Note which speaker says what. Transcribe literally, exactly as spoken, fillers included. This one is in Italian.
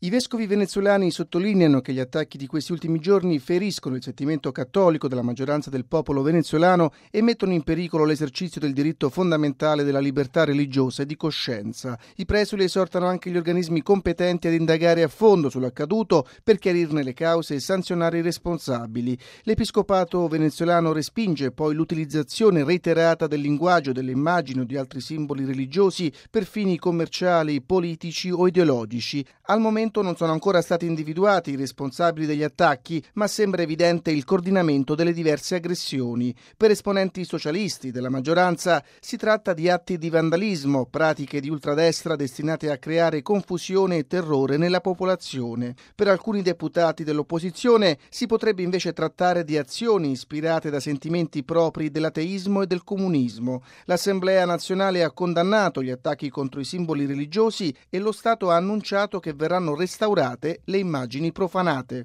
Speaker 1: I vescovi venezuelani sottolineano che gli attacchi di questi ultimi giorni feriscono il sentimento cattolico della maggioranza del popolo venezuelano e mettono in pericolo l'esercizio del diritto fondamentale della libertà religiosa e di coscienza. I presuli esortano anche gli organismi competenti ad indagare a fondo sull'accaduto per chiarirne le cause e sanzionare i responsabili. L'episcopato venezuelano respinge poi l'utilizzazione reiterata del linguaggio, delle immagini o di altri simboli religiosi per fini commerciali, politici o ideologici. Al momento non sono ancora stati individuati i responsabili degli attacchi, ma sembra evidente il coordinamento delle diverse aggressioni. Per esponenti socialisti della maggioranza si tratta di atti di vandalismo, pratiche di ultradestra destinate a creare confusione e terrore nella popolazione. Per alcuni deputati dell'opposizione si potrebbe invece trattare di azioni ispirate da sentimenti propri dell'ateismo e del comunismo. L'Assemblea nazionale ha condannato gli attacchi contro i simboli religiosi e lo Stato ha annunciato che verranno restaurate le immagini profanate.